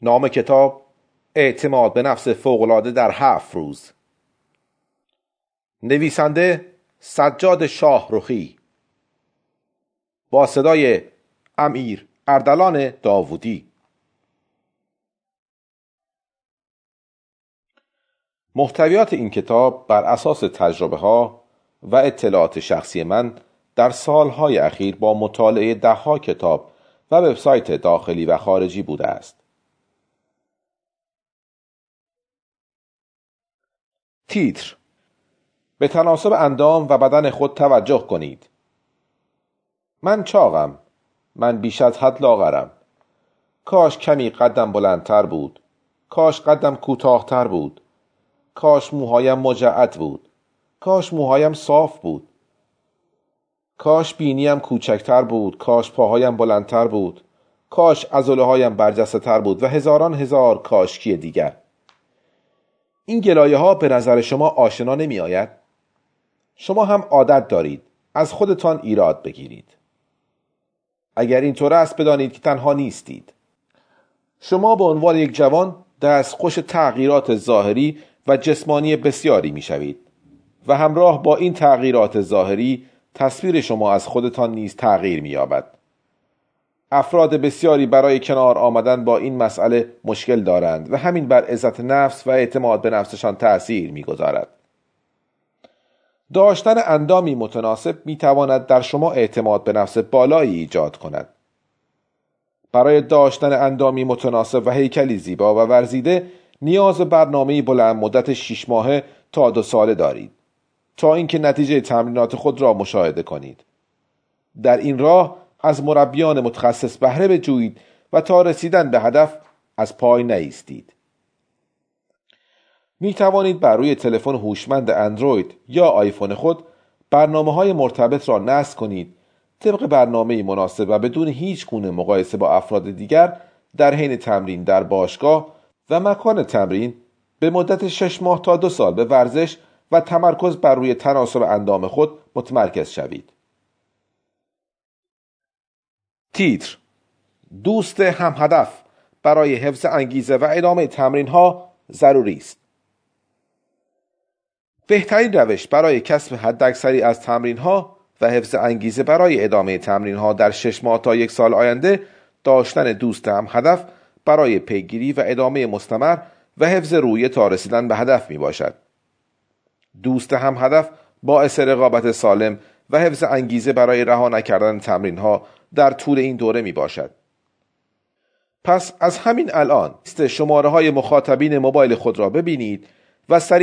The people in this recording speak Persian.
نام کتاب اعتماد به نفس فوق‌العاده در 7 روز. نویسنده سجاد شاهرخی با صدای امیر اردلان داوودی. محتویات این کتاب بر اساس تجربه‌ها و اطلاعات شخصی من در سالهای اخیر با مطالعه 10 کتاب و وبسایت داخلی و خارجی بوده است. تیتر: به تناسب اندام و بدن خود توجه کنید. من چاقم. من بیش از حد لاغرم. کاش کمی قدم بلندتر بود. کاش قدم کوتاهتر بود. کاش موهایم مجعد بود. کاش موهایم صاف بود. کاش بینیم کوچکتر بود. کاش پاهایم بلندتر بود. کاش عضله‌هایم برجسته‌تر بود و هزاران هزار کاشکی دیگر. این گلایه ها به نظر شما آشنا نمی آید؟ شما هم عادت دارید از خودتان ایراد بگیرید. اگر اینطور است بدانید که تنها نیستید. شما به عنوان یک جوان دستخوش تغییرات ظاهری و جسمانی بسیاری می شوید و همراه با این تغییرات ظاهری تصویر شما از خودتان نیز تغییر می یابد. افراد بسیاری برای کنار آمدن با این مسئله مشکل دارند و همین بر عزت نفس و اعتماد به نفسشان تأثیر می‌گذارد. داشتن اندامی متناسب می‌تواند در شما اعتماد به نفس بالایی ایجاد کند. برای داشتن اندامی متناسب و هیکلی زیبا و ورزیده نیاز به برنامه‌ای بلند مدت 6 ماهه تا 2 ساله دارید تا اینکه نتیجه تمرینات خود را مشاهده کنید. در این راه از مربیان متخصص بهره بجویید و تا رسیدن به هدف از پای نایستید. می توانید بر روی تلفن هوشمند اندروید یا آیفون خود برنامه‌های مرتبط را نصب کنید طبق برنامه‌ای مناسب و بدون هیچ گونه مقایسه با افراد دیگر در حین تمرین در باشگاه و مکان تمرین به مدت 6 ماه تا 2 سال به ورزش و تمرکز بر روی تناسب اندام خود متمرکز شوید. تیتر: دوست هم هدف برای حفظ انگیزه و ادامه تمرین ها ضروری است. بهترین روش برای کسب حداکثری از تمرین ها و حفظ انگیزه برای ادامه تمرین ها در 6 ماه تا 1 سال آینده داشتن دوست هم هدف برای پیگیری و ادامه مستمر و حفظ روحیه تا رسیدن به هدف می باشد. دوست هم هدف باعث رقابت سالم و حفظ انگیزه برای رها نکردن تمرین ها در طول این دوره می باشد. پس از همین الان لیست شماره های مخاطبین موبایل خود را ببینید و سریع